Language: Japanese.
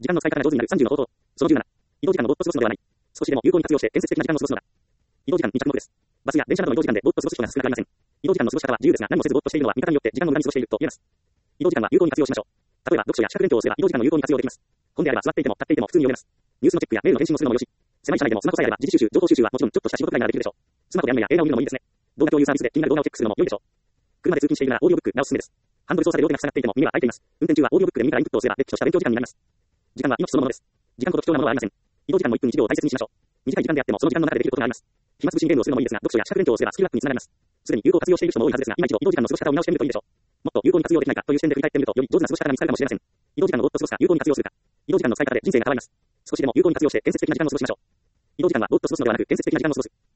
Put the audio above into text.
時間の使い方が上手になる30の方法。その17。移動時間のぼーっと過ごすのではない。少しでも有効に活用して建設的な時間を過ごすのだ。移動時間に着目です。バスや電車などの移動時間でぼーっと過ごす人が少なくありません。移動時間の過ごし方は自由ですが、何もせずぼーっとしているのは見方によって時間の無駄に過ごしていると言えます。移動時間は有効に活用しましょう。例えば、読書や資格勉強をすれば移動時間も有効に活用できます。本であれば座っていても立っていても普通に読めます。ニュースのチェックやメールの返信をするのもよし。狭い車内でもスマホさえあれば時事収集、情報収集はもちろんちょっとした仕事くらいならできるでしょう。スマホでアニメや映画を見るのもいいですね。動画共有サービスで気になる動画をチェックするのも良いでしょう。車で通勤しているならオーディオブックがおすすめです。ハンドル操作で両手が塞がっていても耳は開いています。運転中はオーディオブックで耳からインプットをすればれっきとした勉強時間になります。時間は命そのものです。時間ほど貴重なものはありません。移動時間も1分1秒を大切にしましょう。短い時間であってもその時間の中でできることがあります。暇つぶしにゲームをするのもいいですが、読書や資格勉強をすればスキルアップにつながります。すでに有効活用している人も多いはずですが、今一度移動時間の過ごし方を見直してみるといいでしょう。もっと有効に活用できないかという視点で振り返ってみると、より上手な過ごし方が見つかるかもしれません。移動時間をぼーっと過ごすか、有効に活用するか。移動時間の使い方で人生が変わります。少しでも有効に活用して建設的な時間を過ごしましょう。移動時間はぼーっと過ごすのではなく建設的な時間を過ごす。